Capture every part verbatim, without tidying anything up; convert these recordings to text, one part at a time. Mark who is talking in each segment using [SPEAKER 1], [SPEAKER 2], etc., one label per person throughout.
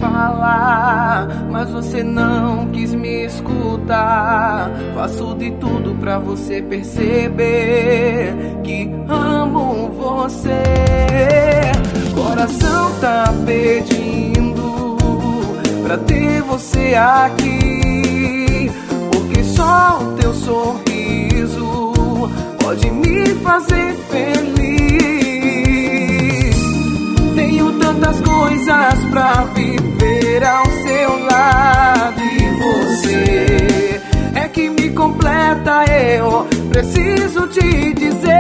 [SPEAKER 1] falar, mas você não quis me escutar. Faço de tudo pra você perceber que amo você. Coração tá pedindo pra ter você aqui, porque só o teu sorriso pode me fazer feliz. Tenho tantas coisas pra viver ao seu lado, e você é que me completa. Eu preciso te dizer: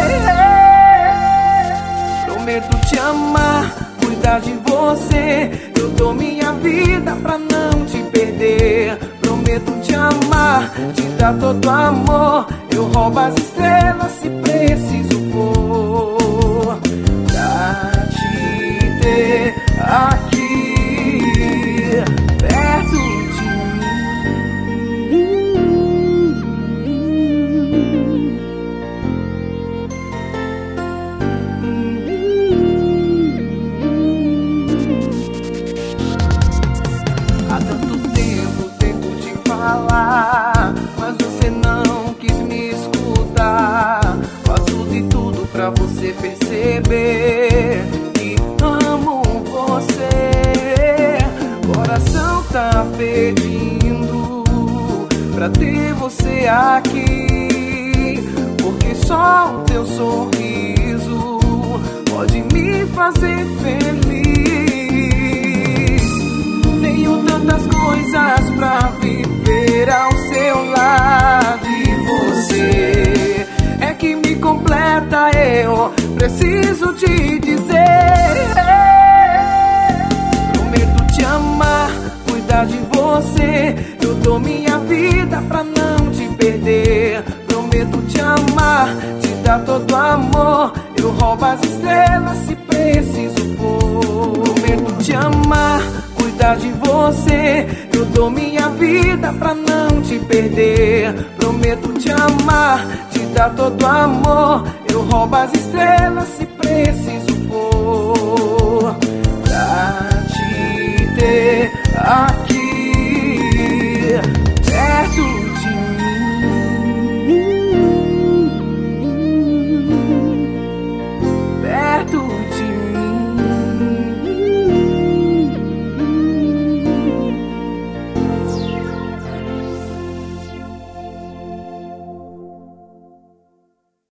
[SPEAKER 1] prometo te amar, cuidar de você. Eu dou minha vida pra não te perder. Prometo te amar, te dar todo amor. Eu roubo as estrelas se preciso for, pra te ter aqui perto de mim. Há tanto tempo tento te falar, mas você não quis me escutar. Faço de tudo pra você perceber que amo você. Coração tá pedindo pra ter você aqui, porque só o teu sorriso pode me fazer feliz. Tenho tantas coisas pra viver ao seu lado, e você é que me completa. Eu preciso te dizer: prometo te amar, cuidar de você. Eu dou minha vida pra não te perder. Prometo te amar, te dar todo amor. Eu roubo as estrelas se preciso for. Prometo te amar, cuidar de você. Eu dou minha vida pra não te perder. Prometo te amar, te dar todo amor. Eu roubo as estrelas se preciso